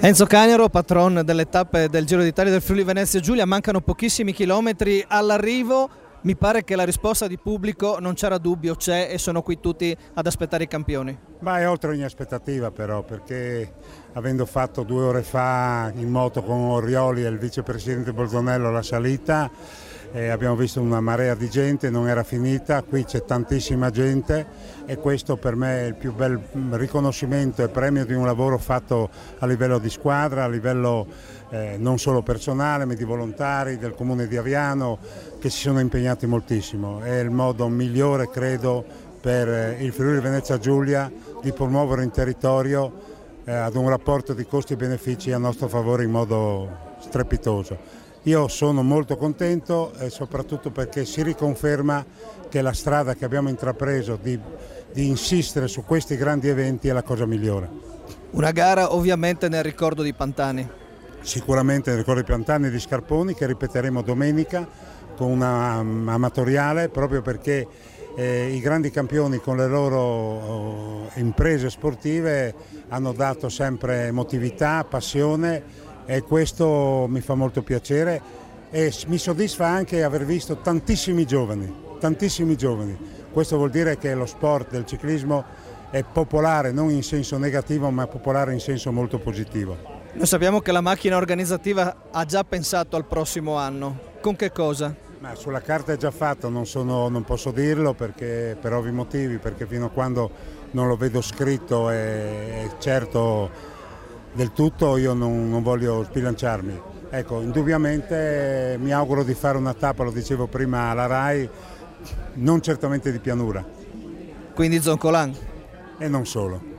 Enzo Canero, patron delle tappe del Giro d'Italia del Friuli Venezia Giulia, mancano pochissimi chilometri all'arrivo, mi pare che la risposta di pubblico non c'era dubbio, c'è e sono qui tutti ad aspettare i campioni. Ma è oltre ogni aspettativa però, perché avendo fatto 2 ore fa in moto con Orioli e il vicepresidente Bolzonello la salita, abbiamo visto una marea di gente, non era finita, qui c'è tantissima gente e questo per me è il più bel riconoscimento e premio di un lavoro fatto a livello di squadra, a livello non solo personale ma di volontari del comune di Aviano che si sono impegnati moltissimo. È il modo migliore, credo, per il Friuli Venezia Giulia di promuovere in territorio ad un rapporto di costi e benefici a nostro favore in modo strepitoso. Io sono molto contento e soprattutto perché si riconferma che la strada che abbiamo intrapreso di insistere su questi grandi eventi è la cosa migliore. Una gara ovviamente nel ricordo di Pantani. Sicuramente nel ricordo di Pantani e di Scarponi che ripeteremo domenica con una amatoriale proprio perché i grandi campioni con le loro imprese sportive hanno dato sempre emotività, passione e questo mi fa molto piacere e mi soddisfa anche aver visto tantissimi giovani. Questo vuol dire che lo sport del ciclismo è popolare non in senso negativo ma popolare in senso molto positivo. Noi sappiamo che la macchina organizzativa ha già pensato al prossimo anno, con che cosa? Ma sulla carta è già fatto, non posso dirlo perché, per ovvi motivi, perché fino a quando non lo vedo scritto e certo del tutto io non voglio sbilanciarmi. Ecco, indubbiamente mi auguro di fare una tappa, lo dicevo prima alla RAI, non certamente di pianura. Quindi Zoncolan? E non solo.